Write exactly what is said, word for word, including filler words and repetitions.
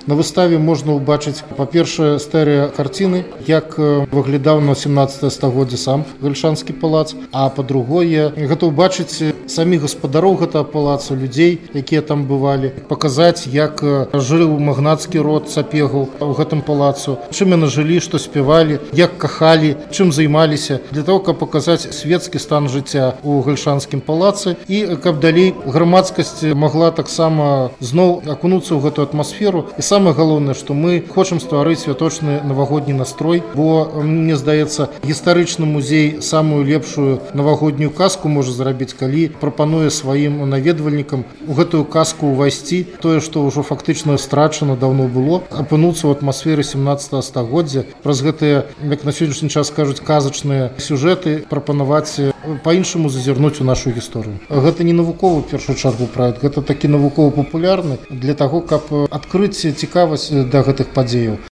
На выставе можна ўбачыць, па-першае, стэрэакарціны, як выглядаў на сямнаццатае стагоддзе сам Гальшанскі палац, а па-другое, гэта ўбачыць самі гаспадароў гэтага палаца, людзей, якія там бывалі, паказаць, як жыў магнацкі род сапегаў у гэтым палацу, чым яны жылі, што спявалі, як кахалі, чым займаліся, для того, каб паказаць светскі стан жыцця ў Гальшанскім палацы і каб далей грамадскасць магла таксама зноў акунуцца ў гэтую атмасферу. І самае галоўнае, што мы хочам стварыць святочны навагодні настрой, бо, мне здаецца, гістарычны музей самую лепшую навагоднюю казку можа зрабіць, калі прапануе сваім наведвальнікам у гэтую казку ўвайсці, тое, што ўжо фактычна страчана даўно было, апынуцца ў атмасферы сямнаццатага стагоддзя, праз гэтыя, як на сённяшні час кажуць, казачныя сюжэты прапанаваць па-іншаму зазірнуць у нашу гісторыю. Гэта не навуковы, в першую чаргу, праект, гэта такі навуково-папулярны для таго, каб адкрыць цікавасць да гэтых падзеяў.